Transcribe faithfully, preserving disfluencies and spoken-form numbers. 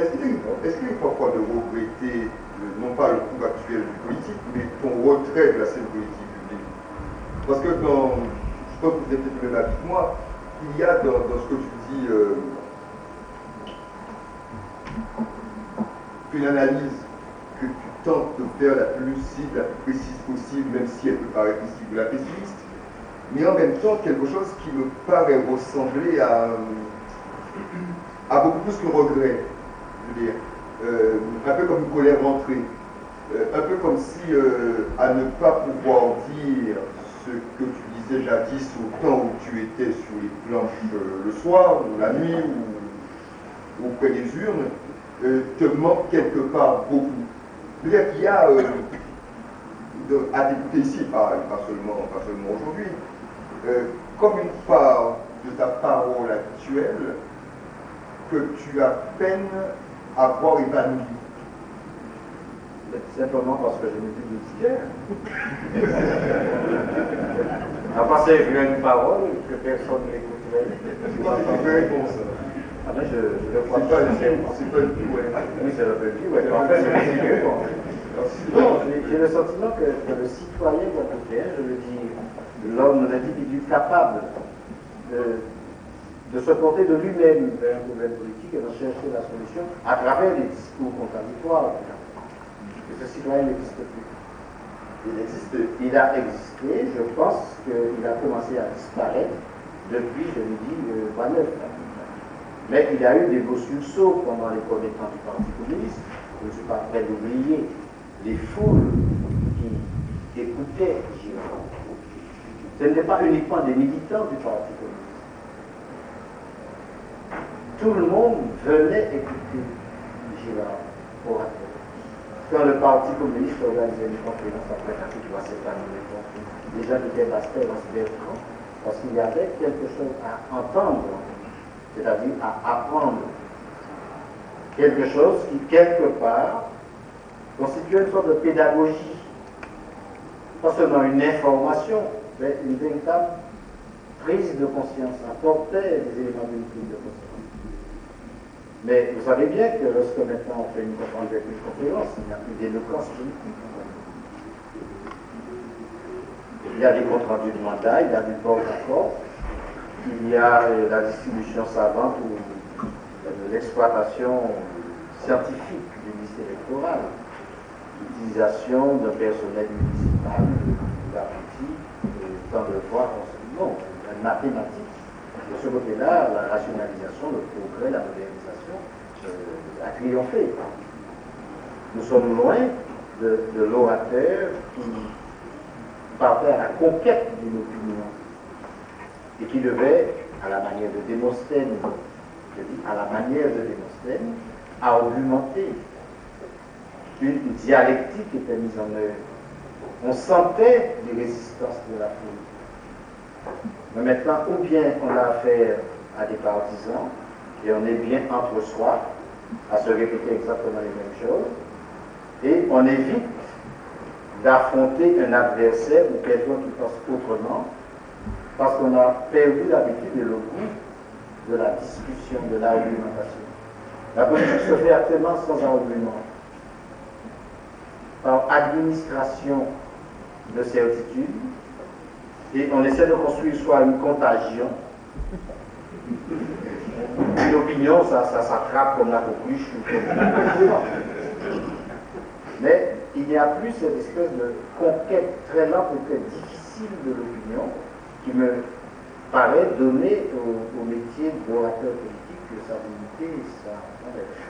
est-ce qu'il est qu'il est parfois de regretter, euh, non pas le cours actuel du politique, mais ton retrait de la scène politique publique? Parce que dans, je pense que vous êtes peut-être le même avis que moi, il y a dans, dans ce que tu dis euh, une analyse que tu tentes de faire la plus lucide, la plus précise possible, même si elle peut paraître ici ou la pessimiste, mais en même temps quelque chose qui me paraît ressembler à, à beaucoup plus que regret. Je veux dire, euh, un peu comme une colère rentrée, euh, un peu comme si euh, à ne pas pouvoir dire ce que tu disais jadis au temps où tu étais sur les planches euh, le soir, ou la nuit, ou auprès des urnes, euh, te manque quelque part beaucoup. C'est-à-dire qu'il y a, euh, de, à t'écouter ici, pas, pas seulement, pas seulement aujourd'hui, euh, comme une part de ta parole actuelle que tu as peine à voir épanouie. Simplement parce que je n'ai plus de disquaire. À part ça, je une parole que personne n'écouterait. C'est pas une vraie réponse. Ah ben je, je le crois. C'est pas, pas une vie, ouais. Oui, c'est le petit, ouais. En fait, c'est non, j'ai le sentiment que, que le citoyen guadeloupéen, je veux dire, l'homme, l'individu capable de, de se porter de lui-même vers un problème politique et de chercher la solution à travers des discours contradictoires. Que ce citoyen n'existe plus. Il existait. Il a existé, je pense qu'il a commencé à disparaître depuis, je l'ai dit, le vingt-neuf. Mais il y a eu des beaux sursauts pendant les premiers temps du Parti communiste. Je ne suis pas prêt d'oublier les foules qui écoutaient Girard. Ce n'était pas uniquement des militants du Parti communiste. Tout le monde venait écouter Girard, orateur. Quand le Parti communiste organisait une conférence après la toute loi s'épanouir, les gens étaient bastés dans ce bertrand, parce qu'il y avait quelque chose à entendre, c'est-à-dire à apprendre. Quelque chose qui, quelque part, constituait une sorte de pédagogie. Pas seulement une information, mais une véritable prise de conscience, apportait des éléments d'une prise de conscience. Mais vous savez bien que lorsque maintenant on fait une conférence, il n'y a plus d'éloquence politique. Il y a des comptes rendus de mandat, il y a du port d'accord, il y a la distribution savante ou l'exploitation scientifique du liste électoral, l'utilisation d'un personnel municipal, d'apprenti, tant de fois, non, la mathématique. De ce côté-là, la rationalisation, le progrès, la modernisation euh, a triomphé. Nous sommes loin de, de l'orateur qui partait à la conquête d'une opinion et qui devait, à la manière de Démosthène, je dis à la manière de Démosthène, argumenter. Une dialectique était mise en œuvre. On sentait les résistances de la foule. Mais maintenant, ou bien on a affaire à des partisans, et on est bien entre soi, à se répéter exactement les mêmes choses, et on évite d'affronter un adversaire ou quelqu'un qui pense autrement, parce qu'on a perdu l'habitude et le goût de la discussion, de l'argumentation. La politique se fait actuellement sans argument, par administration de certitude, et on essaie de construire soit une contagion, une opinion, ça, ça s'attrape comme la coqueluche. Mais il n'y a plus cette espèce de conquête très lente et très difficile de l'opinion qui me paraît donner au, au métier d'orateur politique sa dignité. Sa...